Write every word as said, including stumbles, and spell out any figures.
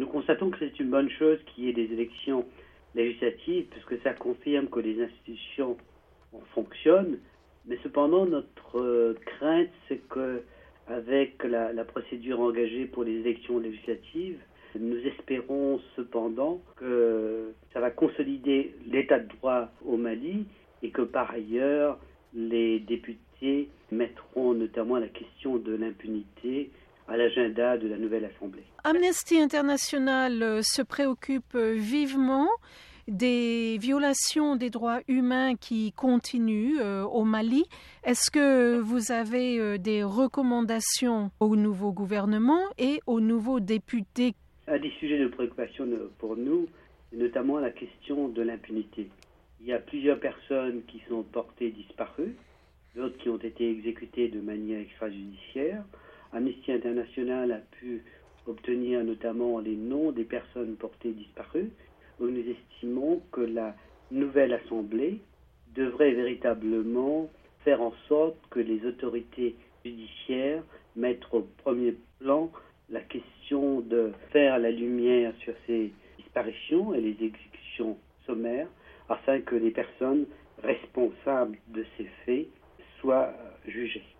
constatons que c'est une bonne chose qu'il y ait des élections législatives, puisque ça confirme que les institutions fonctionnent. Mais cependant, notre euh, crainte, c'est que avec la, la procédure engagée pour les élections législatives, nous espérons cependant que ça va consolider l'état de droit au Mali et que par ailleurs, les députés mettront notamment la question de l'impunité à l'agenda de la nouvelle Assemblée. Amnesty International se préoccupe vivement des violations des droits humains qui continuent euh, au Mali. Est-ce que vous avez euh, des recommandations au nouveau gouvernement et aux nouveaux députés? Un des sujets de préoccupation pour nous, c'est notamment la question de l'impunité. Il y a plusieurs personnes qui sont portées disparues, d'autres qui ont été exécutées de manière extrajudiciaire. Amnesty International a pu obtenir notamment les noms des personnes portées disparues. Nous estimons que la nouvelle Assemblée devrait véritablement faire en sorte que les autorités judiciaires mettent au premier plan la question de faire la lumière sur ces disparitions et les exécutions sommaires afin que les personnes responsables de ces faits soient jugées.